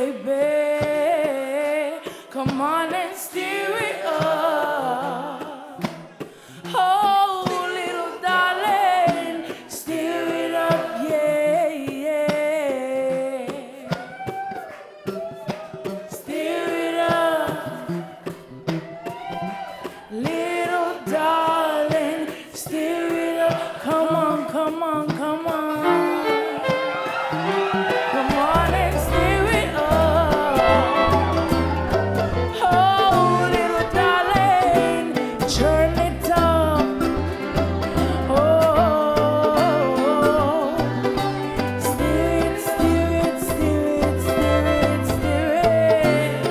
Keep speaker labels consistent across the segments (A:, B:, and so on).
A: baby. Come on and stir it up. Oh, little darling, stir it up, yeah, yeah. Stir it up. Little darling, stir it up. Come on, come on, come on. Come on and stir it up. Oh, little darling, churn it up. Oh, stir it, stir it, stir it, stir it, stir it.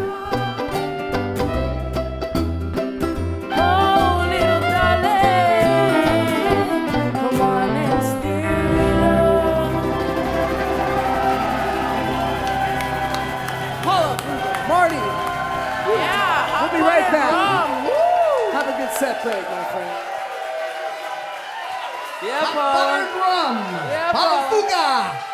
A: Oh, little darling, come on and stir it up.
B: Marty,
A: Yeah,
B: we'll be right back.
A: Woo!
B: Have a good set break, my friend.
C: Yeah,
D: Hot
C: Paul.
D: buttered rum.
C: Yeah,
D: Halafuga.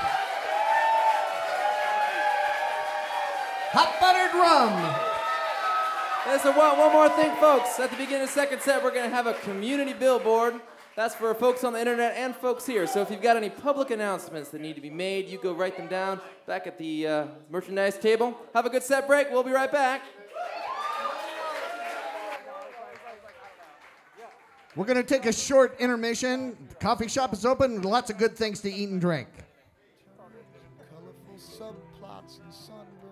D: Hot buttered rum.
C: Listen, one more thing, folks. At the beginning of the second set, we're going to have a community billboard. That's for folks on the internet and folks here. So if you've got any public announcements that need to be made, you go write them down back at the merchandise table. Have a good set break. We'll be right back.
D: We're going to take a short intermission. The coffee shop is open. Lots of good things to eat and drink.
E: Colorful subplots and sun